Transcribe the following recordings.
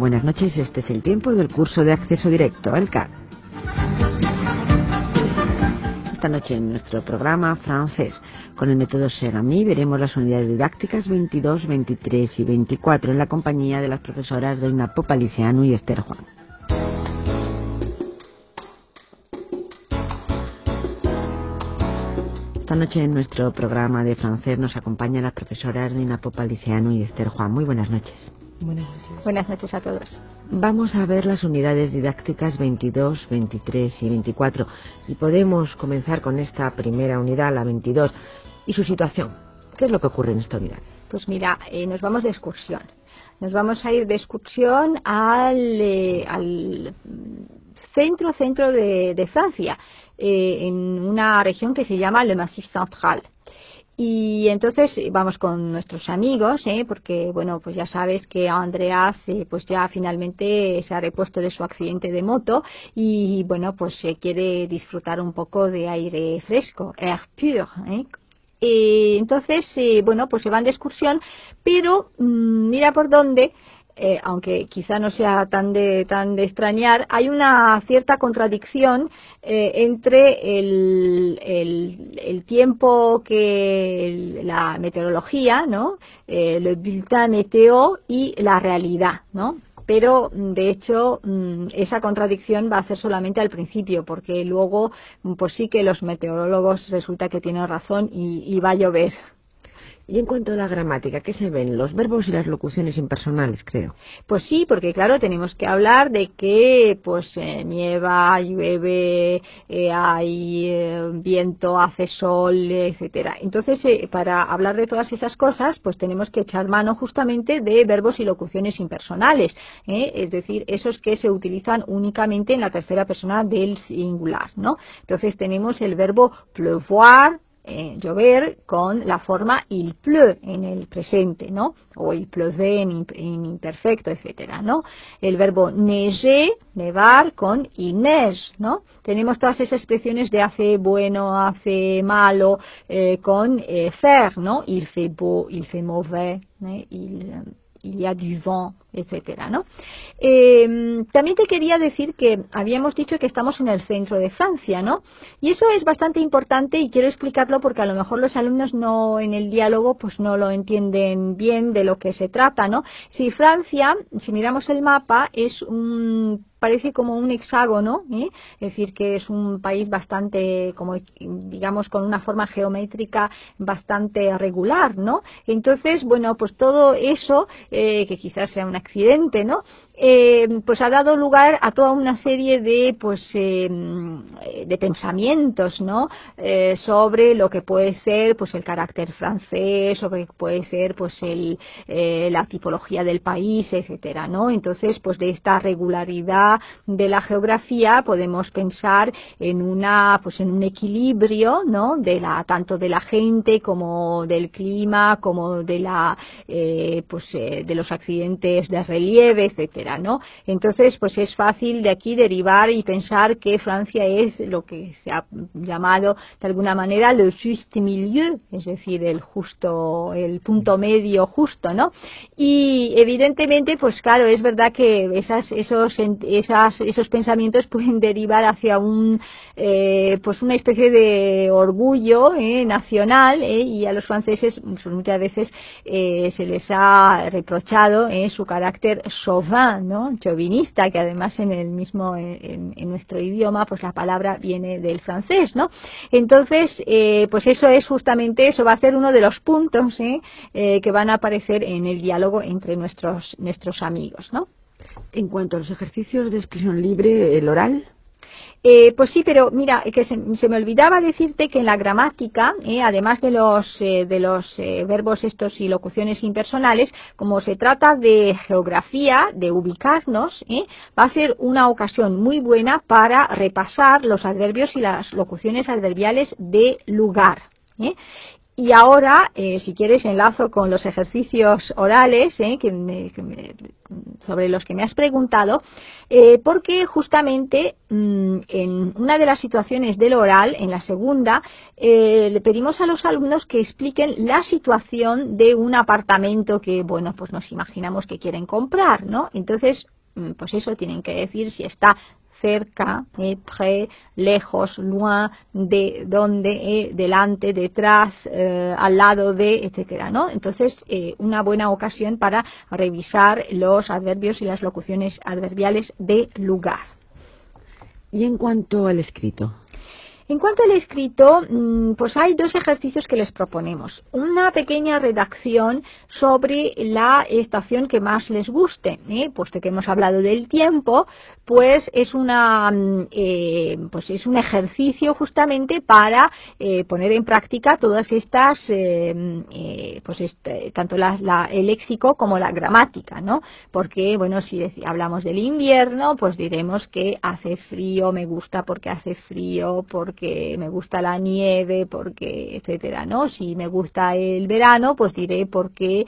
buenas noches. Este es el tiempo del curso de acceso directo al CAC. Esta noche en nuestro programa francés, con el método Cher-Ami, veremos las unidades didácticas 22, 23 y 24 en la compañía de las profesoras Reina Popaliciano y Esther Juan. Esta noche en nuestro programa de francés nos acompañan las profesoras Reina Popaliciano y Esther Juan. Muy buenas noches. Buenas noches. Buenas noches a todos. Vamos a ver las unidades didácticas 22, 23 y 24 y podemos comenzar con esta primera unidad, la 22, y su situación. ¿Qué es lo que ocurre en esta unidad? Pues mira, nos vamos de excursión. Nos vamos a ir de excursión al centro de Francia, en una región que se llama Le Massif Central. Y entonces vamos con nuestros amigos, porque bueno, pues ya sabes que Andreas pues ya finalmente se ha repuesto de su accidente de moto y bueno, pues quiere disfrutar un poco de aire fresco, air pur, entonces bueno, pues se van de excursión, pero mira por dónde. Aunque quizá no sea tan de extrañar, hay una cierta contradicción entre el tiempo que la meteorología, ¿no? Le bulletin météo y la realidad, ¿no? Pero de hecho esa contradicción va a ser solamente al principio, porque luego pues sí que los meteorólogos resulta que tienen razón y va a llover. Y en cuanto a la gramática, ¿qué se ven? Los verbos y las locuciones impersonales, creo. Pues sí, porque claro, tenemos que hablar de que pues nieva, llueve, hay viento, hace sol, etcétera. Entonces, para hablar de todas esas cosas, pues tenemos que echar mano justamente de verbos y locuciones impersonales, es decir, esos que se utilizan únicamente en la tercera persona del singular, ¿no? Entonces tenemos el verbo pleuvoir, llover, con la forma il pleut en el presente, ¿no? O il pleuvait en imperfecto, etcétera, ¿no? El verbo neiger, nevar, con il neige, ¿no? Tenemos todas esas expresiones de hace bueno, hace malo, con faire, ¿no? Il fait beau, il fait mauvais, il y a du vent, etcétera, ¿no? También te quería decir que habíamos dicho que estamos en el centro de Francia, ¿no? Y eso es bastante importante y quiero explicarlo porque a lo mejor los alumnos no en el diálogo pues no lo entienden bien de lo que se trata, ¿no? Si Francia, si miramos el mapa, parece como un hexágono, es decir, que es un país bastante, como digamos, con una forma geométrica bastante regular, ¿no? Entonces, bueno, pues todo eso, que quizás sea un accidente, ¿no? Pues ha dado lugar a toda una serie de pensamientos, ¿no? Sobre lo que puede ser pues el carácter francés, sobre lo que puede ser pues la tipología del país, etcétera, ¿no? Entonces, pues de esta regularidad de la geografía podemos pensar en un equilibrio, ¿no? Tanto de la gente como del clima, como de de los accidentes de relieve, etcétera, ¿no? Entonces, pues es fácil de aquí derivar y pensar que Francia es lo que se ha llamado de alguna manera le juste milieu, es decir, el punto medio justo, ¿no? Y evidentemente, pues claro, es verdad que esos pensamientos pueden derivar hacia pues una especie de orgullo nacional, y a los franceses pues muchas veces se les ha reprochado su carácter chauvin, ¿no? Chauvinista, que además en nuestro idioma pues la palabra viene del francés, ¿no? Entonces pues eso va a ser uno de los puntos que van a aparecer en el diálogo entre nuestros amigos, ¿no? En cuanto a los ejercicios de expresión libre, el oral. Pues sí, pero mira, que se me olvidaba decirte que en la gramática, además de los verbos estos y locuciones impersonales, como se trata de geografía, de ubicarnos, va a ser una ocasión muy buena para repasar los adverbios y las locuciones adverbiales de lugar. Y ahora, si quieres, enlazo con los ejercicios orales sobre los que me has preguntado, porque justamente en una de las situaciones del oral, en la segunda, le pedimos a los alumnos que expliquen la situación de un apartamento que, bueno, pues nos imaginamos que quieren comprar, ¿no? Entonces, pues eso, tienen que decir si está cerca, près, lejos, loin, de, donde, delante, detrás, al lado de, etcétera, ¿no? Entonces, una buena ocasión para revisar los adverbios y las locuciones adverbiales de lugar. Y en cuanto al escrito. En cuanto al escrito, pues hay dos ejercicios que les proponemos. Una pequeña redacción sobre la estación que más les guste, puesto que hemos hablado del tiempo, pues es un ejercicio justamente para poner en práctica todas estas, tanto el léxico como la gramática, ¿no? Porque, bueno, si hablamos del invierno, pues diremos que hace frío, me gusta porque hace frío, porque me gusta la nieve, porque, etcétera, ¿no? Si me gusta el verano, pues diré porque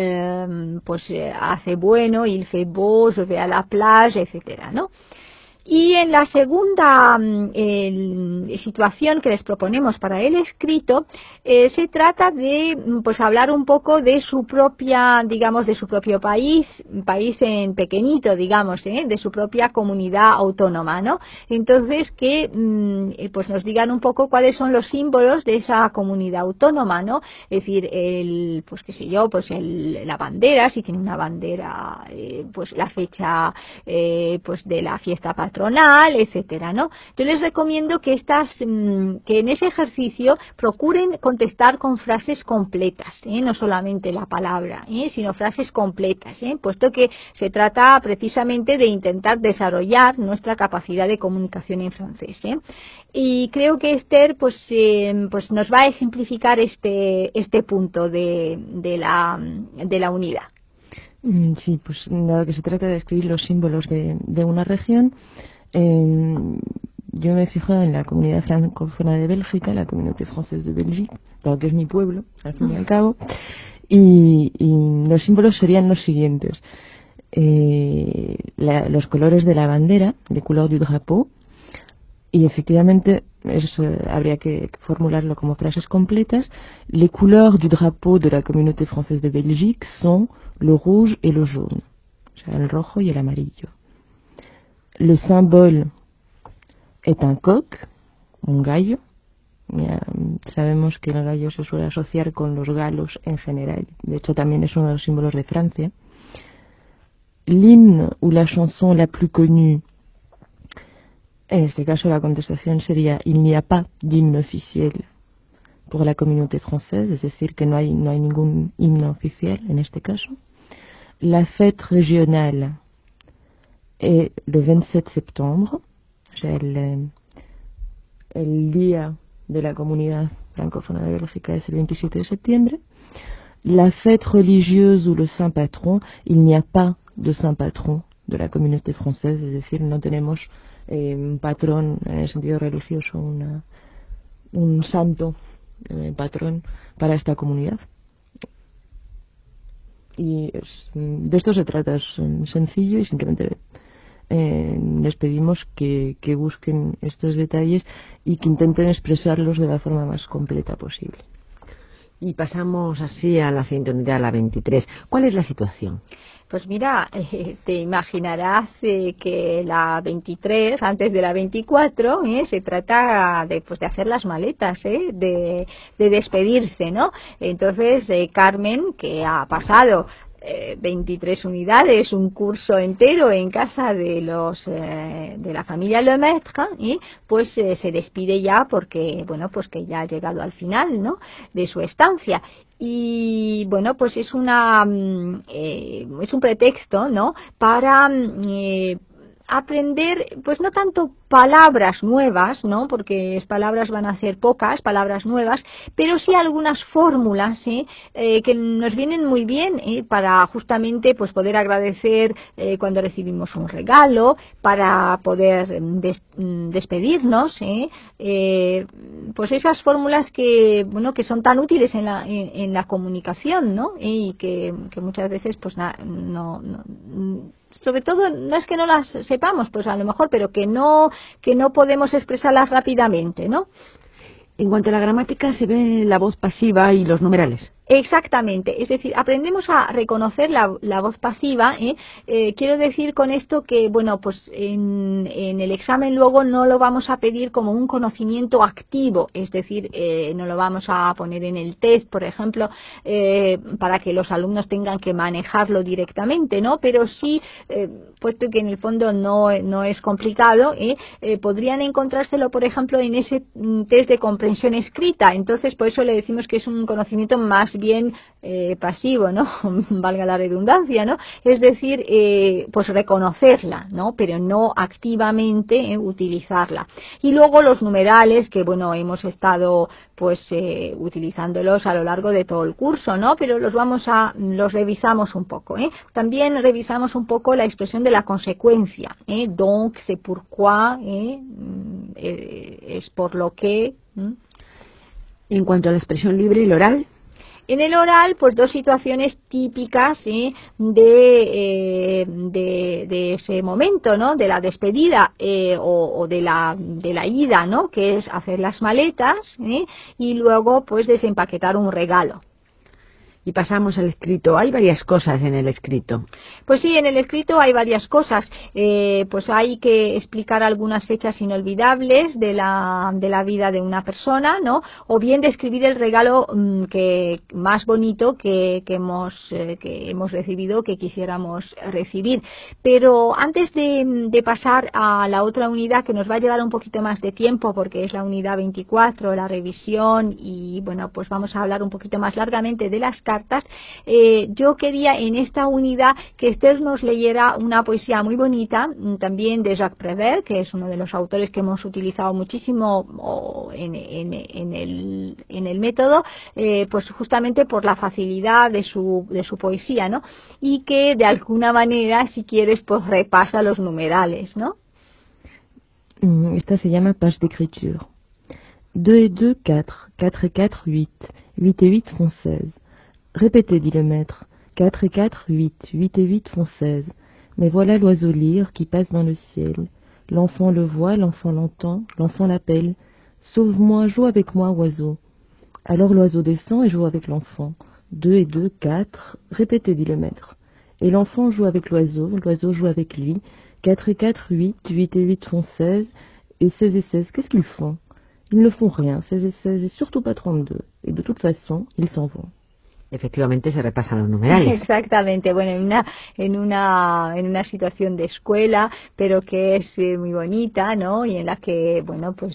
hace bueno, il fait beau, je vais à la plage, etcétera, ¿no? Y en la segunda situación que les proponemos para el escrito, se trata de pues hablar un poco de su propia, digamos, de su propio país en pequeñito, digamos, de su propia comunidad autónoma, ¿no? Entonces que pues nos digan un poco cuáles son los símbolos de esa comunidad autónoma, ¿no? Es decir, pues qué sé yo, pues la bandera, si tiene una bandera, pues la fecha, pues de la fiesta patronal, etcétera, ¿no? Yo les recomiendo que que en ese ejercicio procuren contestar con frases completas, no solamente la palabra, sino frases completas, puesto que se trata precisamente de intentar desarrollar nuestra capacidad de comunicación en francés, Y creo que Esther pues nos va a ejemplificar este punto de la unidad. Sí, pues dado que se trata de escribir los símbolos de una región, yo me fijo en la comunidad francófona de Bélgica, la Communauté Française de Belgique, que es mi pueblo, al fin y al cabo, y los símbolos serían los siguientes. Los colores de la bandera, les couleurs du drapeau, y efectivamente habría que formularlo como frases completas. Les couleurs du drapeau de la Communauté Française de Belgique sont le rouge et le jaune, o sea, el rojo y el amarillo. Le symbole est un coq, un gallo. Ya sabemos que el gallo se suele asociar con los galos en general, de hecho también es uno de los símbolos de Francia. L'hymne ou la chanson la plus connue, en este caso la contestación sería il n'y a pas d'hymne officiel pour la communauté française, es decir, que no hay ningún himno oficial en este caso. La fête régionale est le 27 septembre, o sea, el día de la comunidad francófona de Bélgica es el 27 de septiembre. La fête religieuse ou le saint patron, il n'y a pas de saint patron de la communauté française, es decir, no tenemos un patrón en el sentido religioso, un santo patrón para esta comunidad. Y de esto se trata, es sencillo y simplemente les pedimos que busquen estos detalles y que intenten expresarlos de la forma más completa posible. Y pasamos así a la siguiente unidad, la 23. ¿Cuál es la situación? Pues mira, te imaginarás que la 23, antes de la 24, se trata de hacer las maletas, de despedirse, ¿no? Entonces, Carmen, que ha pasado 23 unidades, un curso entero en casa de la familia Lemaitre, pues se despide ya porque, bueno, pues que ya ha llegado al final, ¿no?, de su estancia. Y bueno, pues es un pretexto, ¿no?, para aprender, pues no tanto palabras nuevas, ¿no?, porque palabras van a ser pocas, palabras nuevas, pero sí algunas fórmulas que nos vienen muy bien para justamente pues poder agradecer cuando recibimos un regalo, para poder despedirnos, pues esas fórmulas que bueno, que son tan útiles en la comunicación, ¿no?, y que muchas veces pues no sobre todo no es que no las sepamos, pues a lo mejor, pero que no podemos expresarlas rápidamente, ¿no? En cuanto a la gramática, se ve la voz pasiva y los numerales. Exactamente, es decir, aprendemos a reconocer la voz pasiva. Quiero decir con esto que, bueno, pues en el examen luego no lo vamos a pedir como un conocimiento activo, es decir, no lo vamos a poner en el test, por ejemplo, para que los alumnos tengan que manejarlo directamente, ¿no? Pero sí, puesto que en el fondo no es complicado, podrían encontrárselo, por ejemplo, en ese test de comprensión escrita. Entonces, por eso le decimos que es un conocimiento más bien pasivo, ¿no? Valga la redundancia, ¿no? Es decir, pues reconocerla, ¿no? Pero no activamente utilizarla. Y luego los numerales, que bueno, hemos estado pues utilizándolos a lo largo de todo el curso, ¿no? Pero los revisamos un poco, También revisamos un poco la expresión de la consecuencia, donc, c'est pourquoi, es por lo que. En cuanto a la expresión libre y el oral. En el oral, pues dos situaciones típicas de ese momento, ¿no? De la despedida o de la ida, ¿no? Que es hacer las maletas y luego pues desempaquetar un regalo. Y pasamos al escrito. Hay varias cosas en el escrito. Pues sí, en el escrito hay varias cosas. Pues hay que explicar algunas fechas inolvidables de la vida de una persona, ¿no? O bien describir el regalo que más bonito que hemos recibido, que quisiéramos recibir. Pero antes de pasar a la otra unidad, que nos va a llevar un poquito más de tiempo, porque es la unidad 24, la revisión, y bueno, pues vamos a hablar un poquito más largamente de las cartas. Yo quería en esta unidad que Esther nos leyera una poesía muy bonita, también de Jacques Prévert, que es uno de los autores que hemos utilizado muchísimo en el método, pues justamente por la facilidad de su poesía, ¿no? Y que de alguna manera, si quieres, pues repasa los numerales, ¿no? Esta se llama page d'écriture. 2 et 2, 4. 4 et 4, 8. 8 et 8 font 16. Répétez, dit le maître. 4 et 4, 8. 8 et 8 font 16. Mais voilà l'oiseau lyre qui passe dans le ciel. L'enfant le voit, l'enfant l'entend, l'enfant l'appelle. Sauve-moi, joue avec moi, oiseau. Alors l'oiseau descend et joue avec l'enfant. 2 et 2, 4. Répétez, dit le maître. Et l'enfant joue avec l'oiseau joue avec lui. 4 et 4, 8. 8 et 8 font 16. Et 16 et 16, qu'est-ce qu'ils font? Ils ne font rien, 16 et 16, et surtout pas 32. Et de toute façon, ils s'en vont. Efectivamente se repasan los numerales. Exactamente, bueno, en una situación de escuela, pero que es muy bonita, ¿no? Y en la que, bueno, pues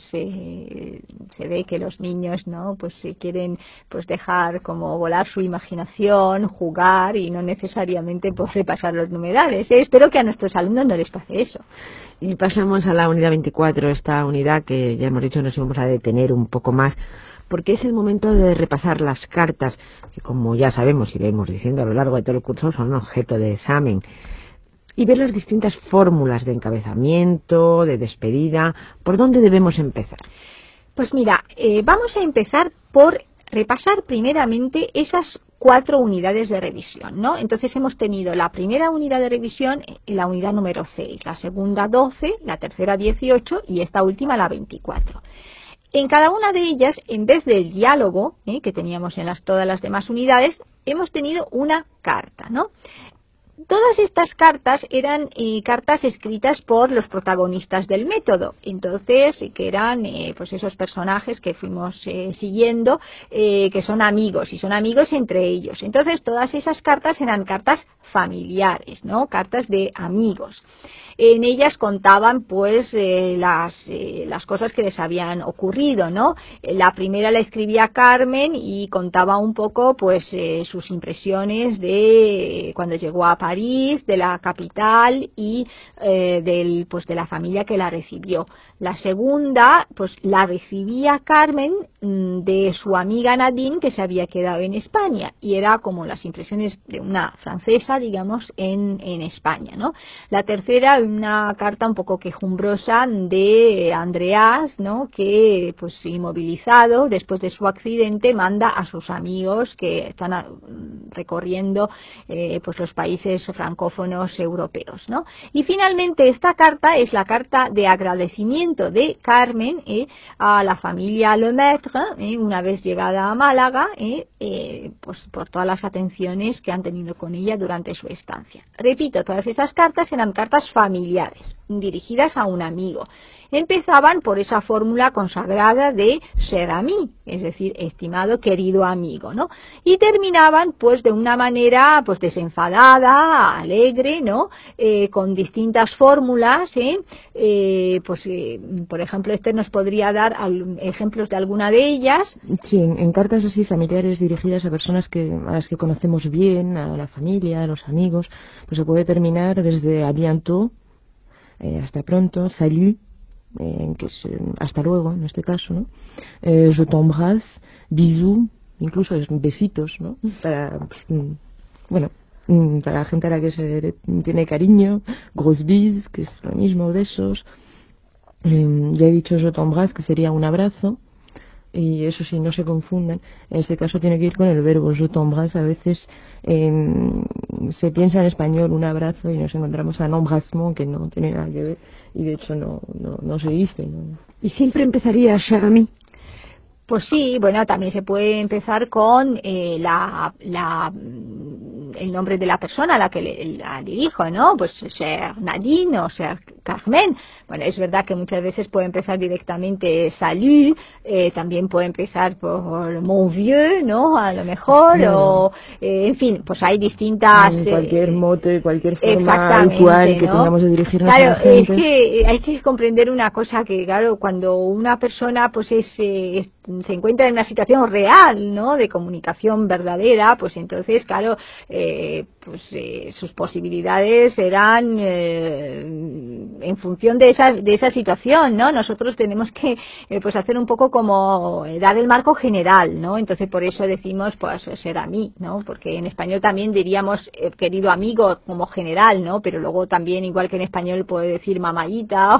se ve que los niños, ¿no? Pues quieren pues dejar como volar su imaginación, jugar y no necesariamente pues repasar los numerales. Espero que a nuestros alumnos no les pase eso. Y pasamos a la unidad 24, esta unidad que ya hemos dicho nos íbamos a detener un poco más, porque es el momento de repasar las cartas, que como ya sabemos y lo hemos diciendo a lo largo de todo el curso, son objeto de examen, y ver las distintas fórmulas de encabezamiento, de despedida. ¿Por dónde debemos empezar? Pues mira, vamos a empezar por repasar primeramente esas 4 unidades de revisión, ¿no? Entonces hemos tenido la primera unidad de revisión, la unidad número 6, la segunda 12, la tercera 18 y esta última la 24. En cada una de ellas, en vez del diálogo que teníamos en todas las demás unidades, hemos tenido una carta, ¿no? Todas estas cartas eran cartas escritas por los protagonistas del método, entonces que eran pues esos personajes que fuimos siguiendo, que son amigos y son amigos entre ellos. Entonces todas esas cartas eran cartas familiares, ¿no? Cartas de amigos. En ellas contaban pues las cosas que les habían ocurrido, ¿no? La primera la escribía Carmen y contaba un poco pues sus impresiones de cuando llegó a París, de la capital y de la familia que la recibió. La segunda pues la recibía Carmen de su amiga Nadine, que se había quedado en España, y era como las impresiones de una francesa pasa, digamos, en España, ¿no? La tercera, una carta un poco quejumbrosa de Andreas, ¿no? Que, pues, inmovilizado después de su accidente, manda a sus amigos que están recorriendo pues los países francófonos europeos, ¿no? Y finalmente esta carta es la carta de agradecimiento de Carmen a la familia Lemaitre, una vez llegada a Málaga, pues por todas las atenciones que han tenido con ella durante su estancia. Repito, todas esas cartas eran cartas familiares, dirigidas a un amigo. Empezaban por esa fórmula consagrada de cher ami, es decir, estimado, querido amigo, ¿no? Y terminaban, pues, de una manera, pues, desenfadada, alegre, ¿no? Con distintas fórmulas, por ejemplo, Esther nos podría dar ejemplos de alguna de ellas. Sí, en cartas así familiares dirigidas a personas a las que conocemos bien, a la familia, a los amigos, pues se puede terminar desde à bientôt, hasta pronto, salut, que es hasta luego en este caso, ¿no? Je t'embrasse, bisous, incluso es besitos, ¿no? Para, bueno, para la gente a la que se tiene cariño, gros bis, que es lo mismo, besos. Ya he dicho je t'embrasse, que sería un abrazo. Y eso sí, no se confundan. En este caso tiene que ir con el verbo je t'embrasse. A veces se piensa en español un abrazo y nos encontramos a un embrassement que no tiene nada que ver y de hecho no se dice, ¿no? Y siempre empezaría cher ami. Pues sí, bueno, también se puede empezar con el nombre de la persona a la que la dirijo, ¿no? Pues cher Nadine o cher Carmen. Bueno, es verdad que muchas veces puede empezar directamente salut, también puede empezar por mon vieux, ¿no? A lo mejor, Claro. o en fin, pues hay distintas... cualquier mote, cualquier forma exactamente, igual que ¿no? tengamos de dirigirnos Claro, a la gente. es que hay que comprender una cosa, que claro, cuando una persona pues se encuentra en una situación real, ¿no? De comunicación verdadera, pues entonces, claro, sus posibilidades serán en función de esa situación, ¿no? Nosotros tenemos que pues hacer un poco como dar el marco general, ¿no? Entonces por eso decimos pues ser a mí, ¿no? Porque en español también diríamos querido amigo como general, ¿no? Pero luego también, igual que en español, puede decir mamayita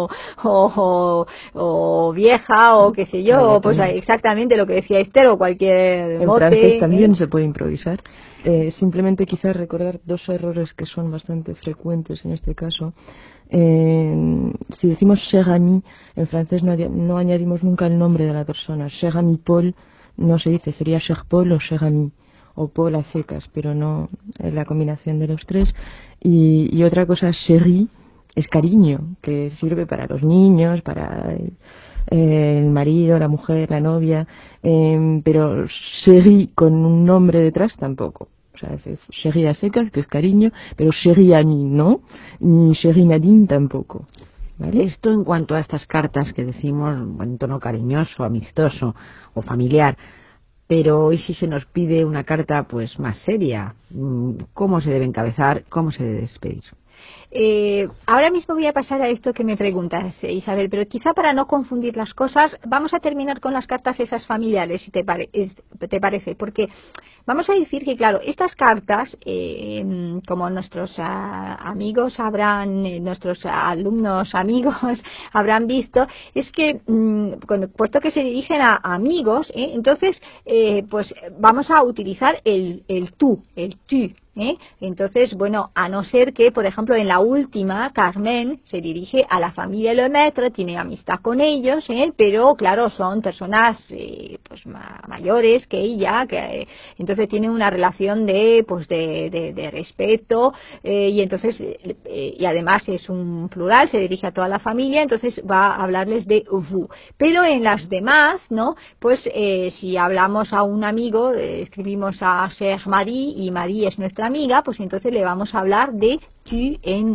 o vieja o qué sé yo, pues exactamente lo que decía Esther, o cualquier en mote. francés también se puede improvisar. Simplemente quizás recordar dos errores que son bastante frecuentes en este caso. Si decimos cher ami, en francés no añadimos nunca el nombre de la persona. Cher ami Paul no se dice, sería cher Paul o cher ami, o Paul a secas, pero no la combinación de los tres. Y otra cosa, chérie, es cariño, que sirve para los niños, para el marido, la mujer, la novia, pero chérie con un nombre detrás tampoco. O sea, es chérie a secas, que es cariño, pero chérie ami no, ni chérie Nadine tampoco. ¿Vale? Esto en cuanto a estas cartas que decimos en tono cariñoso, amistoso o familiar. Pero hoy si se nos pide una carta pues más seria, ¿cómo se debe encabezar? ¿Cómo se debe despedir? Ahora mismo voy a pasar a esto que me preguntas, Isabel, pero quizá para no confundir las cosas, vamos a terminar con las cartas esas familiares, si te parece, porque vamos a decir que, claro, estas cartas, como nuestros amigos nuestros alumnos amigos habrán visto, es que, puesto que se dirigen a amigos, entonces, pues vamos a utilizar el tú, el tu. Entonces, bueno, a no ser que, por ejemplo, en la última, Carmen se dirige a la familia Lemaitre, tiene amistad con ellos, pero claro, son personas pues mayores que ella, entonces tienen una relación de respeto, y entonces y además es un plural, se dirige a toda la familia, entonces va a hablarles de vous. Pero en las demás, ¿no? Pues si hablamos a un amigo, escribimos a cher Marie y Marie es nuestra amiga, pues entonces le vamos a hablar de tu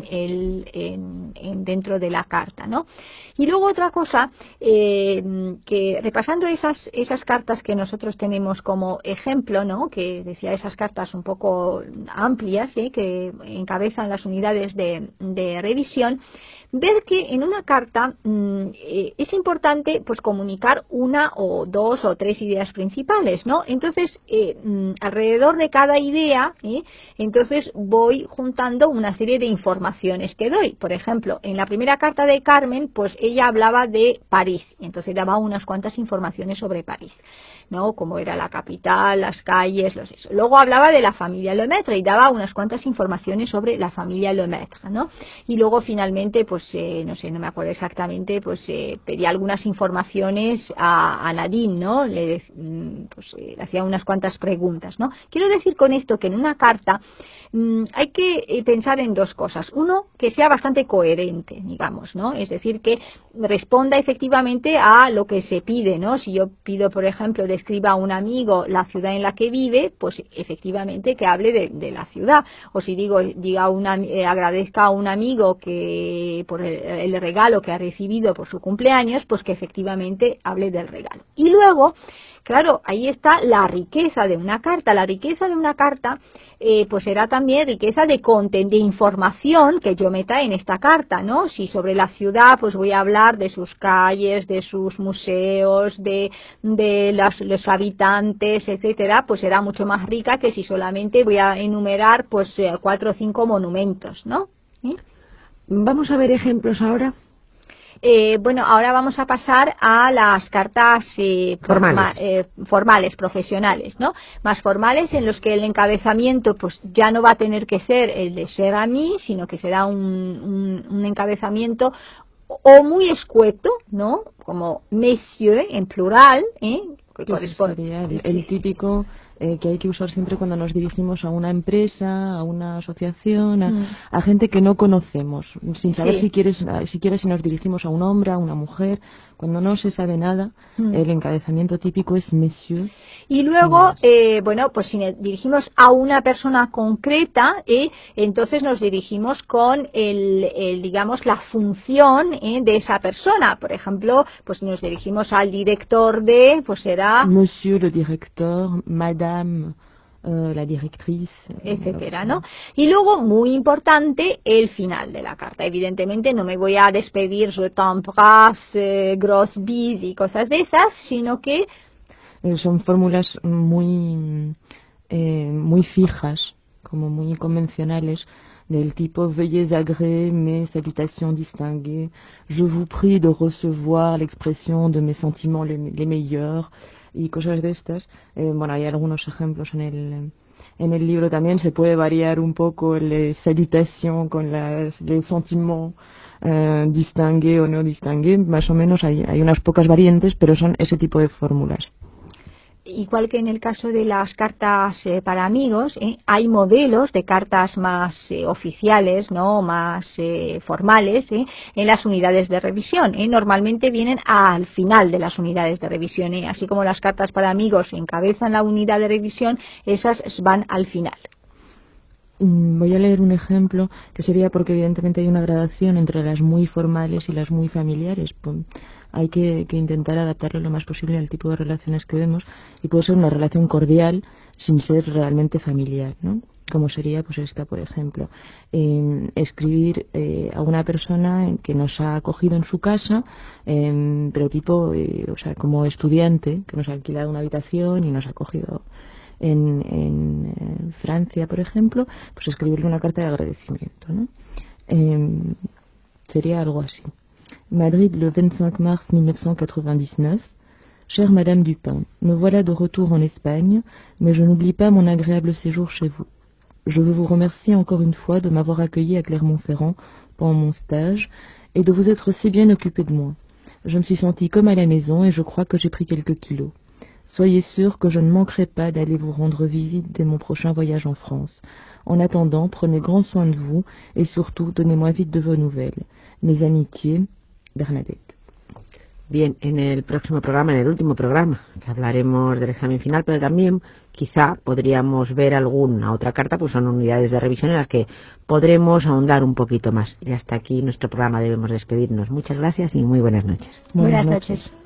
dentro de la carta, ¿no? Y luego otra cosa, que repasando esas cartas que nosotros tenemos como ejemplo, ¿no? Que decía, esas cartas un poco amplias, que encabezan las unidades de revisión, ver que en una carta es importante pues comunicar una o dos o tres ideas principales, ¿no? Entonces, alrededor de cada idea, entonces voy juntando una serie de informaciones que doy. Por ejemplo, en la primera carta de Carmen, pues ella hablaba de París, y entonces daba unas cuantas informaciones sobre París, ¿no? Cómo era la capital, las calles, eso. Luego hablaba de la familia Lemaitre y daba unas cuantas informaciones sobre la familia Lemaitre, ¿no? Y luego finalmente, pues no me acuerdo exactamente, pues pedía algunas informaciones a Nadine, ¿no? Le hacía unas cuantas preguntas, ¿no? Quiero decir con esto que en una carta hay que pensar en dos cosas. Uno, que sea bastante coherente, digamos, ¿no? Es decir, que responda efectivamente a lo que se pide, ¿no? Si yo pido, por ejemplo, describa a un amigo la ciudad en la que vive, pues efectivamente que hable de la ciudad. O si agradezca a un amigo que por el regalo que ha recibido por su cumpleaños, pues que efectivamente hable del regalo. Y luego, claro, ahí está la riqueza de una carta. La riqueza de una carta pues será también riqueza de información que yo meta en esta carta, ¿no? Si sobre la ciudad pues voy a hablar de sus calles, de sus museos, de los habitantes, etcétera, pues será mucho más rica que si solamente voy a enumerar pues 4 o 5 monumentos, ¿no? Vamos a ver ejemplos ahora. Bueno, ahora vamos a pasar a las cartas formales, profesionales, ¿no? Más formales, en los que el encabezamiento pues ya no va a tener que ser el de cher ami, sino que será un encabezamiento o muy escueto, ¿no? Como messieurs en plural, que corresponde. Sería el típico que hay que usar siempre cuando nos dirigimos a una empresa, a una asociación, a gente que no conocemos, sin saber siquiera si nos dirigimos a un hombre, a una mujer. Cuando no se sabe nada, el encabezamiento típico es Monsieur. Y luego, bueno, pues si nos dirigimos a una persona concreta, entonces nos dirigimos con digamos, la función de esa persona. Por ejemplo, pues nos dirigimos al director pues será Monsieur le directeur, Madame la directrice, etcétera, ¿no? Y luego, muy importante, el final de la carta. Evidentemente no me voy a despedir je t'embrasse, gros bis y cosas de esas, sino que son fórmulas muy fijas, como muy convencionales, del tipo veuillez agréer mes salutations distinguées, je vous prie de recevoir l'expression de mes sentiments les meilleurs, y cosas de estas. Bueno, hay algunos ejemplos en el libro también. Se puede variar un poco les salutations con les sentiments distingués o no distingués. Más o menos hay unas pocas variantes, pero son ese tipo de fórmulas. Igual que en el caso de las cartas para amigos, hay modelos de cartas más oficiales, ¿no? Más formales, en las unidades de revisión. Normalmente vienen al final de las unidades de revisión. Así como las cartas para amigos encabezan la unidad de revisión, esas van al final. Voy a leer un ejemplo que sería porque evidentemente hay una gradación entre las muy formales y las muy familiares. Hay que intentar adaptarlo lo más posible al tipo de relaciones que vemos, y puede ser una relación cordial sin ser realmente familiar, ¿no? Como sería pues esta, por ejemplo, escribir a una persona que nos ha acogido en su casa, pero tipo, o sea, como estudiante, que nos ha alquilado una habitación y nos ha acogido en Francia, por ejemplo, pues escribirle una carta de agradecimiento, ¿no? Sería algo así. Madrid, le 25 mars 1999. Chère Madame Dupin, me voilà de retour en Espagne, mais je n'oublie pas mon agréable séjour chez vous. Je veux vous remercier encore une fois de m'avoir accueilli à Clermont-Ferrand pendant mon stage et de vous être si bien occupé de moi. Je me suis sentie comme à la maison et je crois que j'ai pris quelques kilos. Soyez sûr que je ne manquerai pas d'aller vous rendre visite dès mon prochain voyage en France. En attendant, prenez grand soin de vous et surtout, donnez-moi vite de vos nouvelles. Mes amitiés, Bernadette. Bien, en el próximo programa, en el último programa, que hablaremos del examen final, pero también quizá podríamos ver alguna otra carta, pues son unidades de revisión en las que podremos ahondar un poquito más. Y hasta aquí nuestro programa, debemos despedirnos. Muchas gracias y muy buenas noches. Buenas noches.